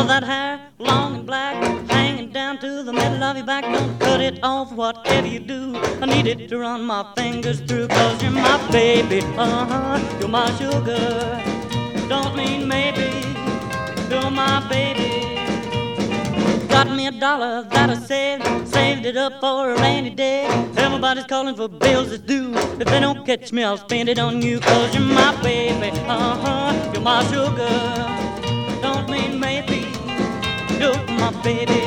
that hair, long and black, hanging down to the middle of your back. Don't cut it off, whatever you do. I need it to run my fingers through, 'cause you're my baby, you're my sugar. Don't mean maybe, you're my baby. Got me $1 that I saved it up for a rainy day. Everybody's calling for bills that's due. If they don't catch me, I'll spend it on you, 'cause you're my baby, you're my sugar. Don't mean maybe, you're my baby.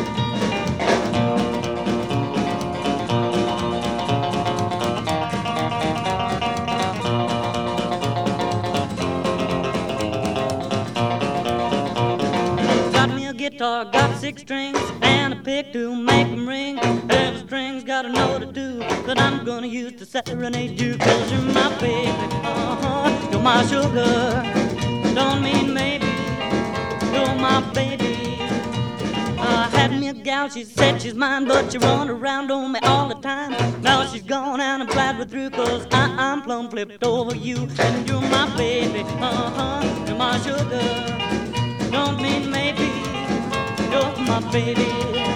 Guitar, got 6 strings and a pick to make them ring. Every string's got a note or two that I'm gonna use to serenade you, 'cause you're my baby, you're my sugar. Don't mean maybe, you're my baby. I had me a gal, she said she's mine, but she run around on me all the time. Now she's gone and I'm glad we're through, 'cause I'm plumb flipped over you. And you're my baby, you're my sugar. Don't mean maybe, you're my baby.